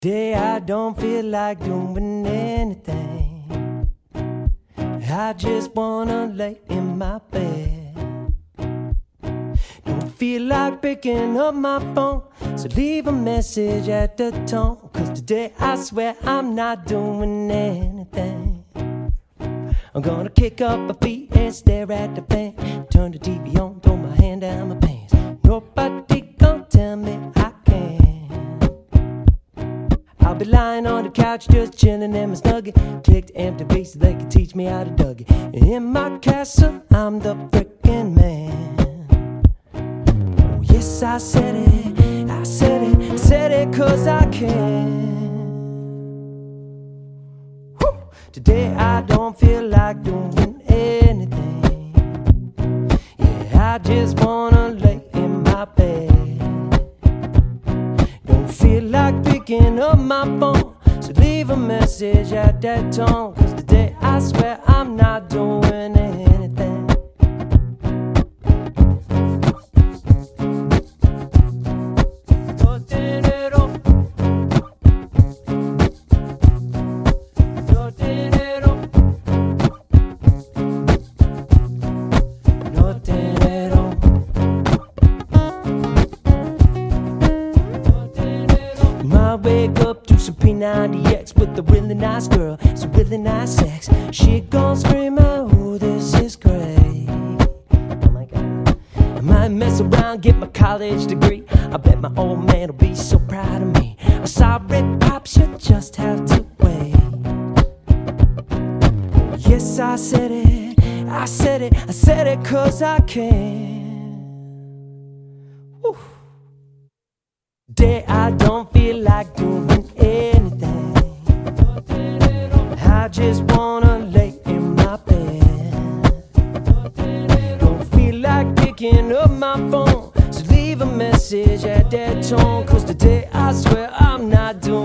Today I don't feel like doing anything. I just wanna lay in my bed. Don't feel like picking up my phone, so leave a message at the tone. 'Cause today I swear I'm not doing anything. I'm gonna kick up my feet and stare at the fan. Turn the TV on, throw my hand down my pants. Nobody gonna tell me I can't. I'll be lying on the couch just chilling in my snuggie. Click the empty bass so they can teach me how to Dougie. In my castle, I'm the frickin' man. Oh yes, I said it, I said it, I said it 'cause I can. Woo! Today I don't feel like doing anything. Yeah, I just wanna lay in my bed. Don't feel like picking up my phone, so leave a message at that tone. 'Cause today I swear I'm not doing anything. I wake up to some P90X with a really nice girl, some really nice sex. She gon' scream out, oh, this is great. Oh my God. I might mess around, get my college degree. I bet my old man will be so proud of me. I'm sorry, pops, you just have to wait. Yes, I said it, I said it, I said it 'cause I can. Woo. Today I don't feel like doing anything. I just wanna lay in my bed. Don't feel like picking up my phone, so leave a message at that tone. 'Cause today I swear I'm not doing